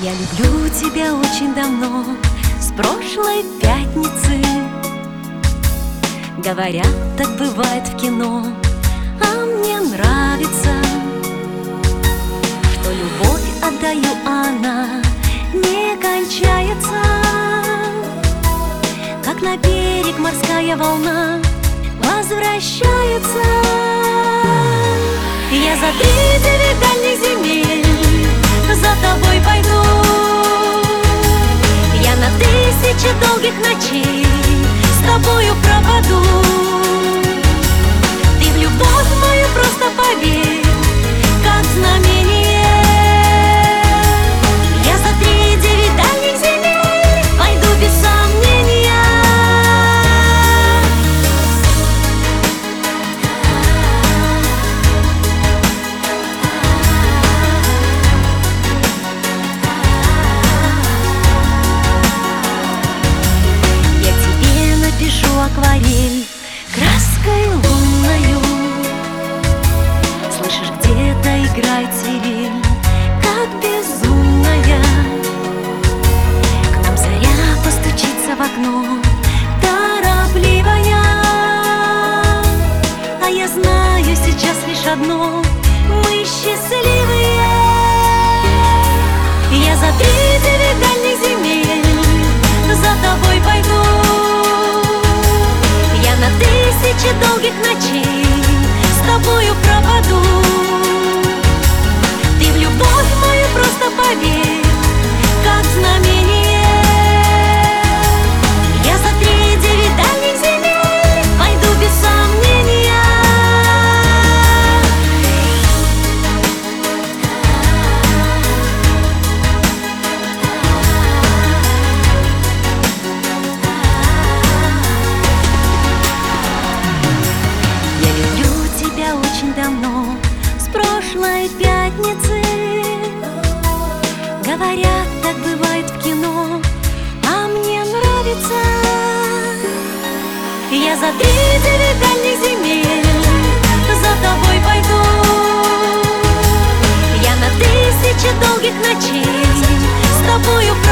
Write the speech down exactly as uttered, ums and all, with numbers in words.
Я люблю тебя очень давно, с прошлой пятницы. Говорят, так бывает в кино, а мне нравится, что любовь отдаю, а она не кончается. Как на берег морская волна возвращается. Я за тридевять дальних земель за тобой пойду. Я на тысячи долгих ночей с тобою пропаду. Ты в любовь мою просто поверь, как знамение. Я за тридевять дальних земель пойду без сомнения. Пишу акварель краской лунною. Слышишь, где-то играет свирель, как безумная. К нам заря постучится в окно, торопливая. А я знаю сейчас лишь одно: мы счастливые. Я за тридевять дальних земель за тобой пойду. На тысячи долгих ночей с тобою пропаду. Ты в любовь мою просто поверь, как знамение. Я за тридевять дальних земель пойду без сомнения. Очень давно, с прошлой пятницы. Говорят, так бывает в кино, а мне нравится. Я за тридевять дальних земель за тобой пойду. Я на тысячи долгих ночей с тобою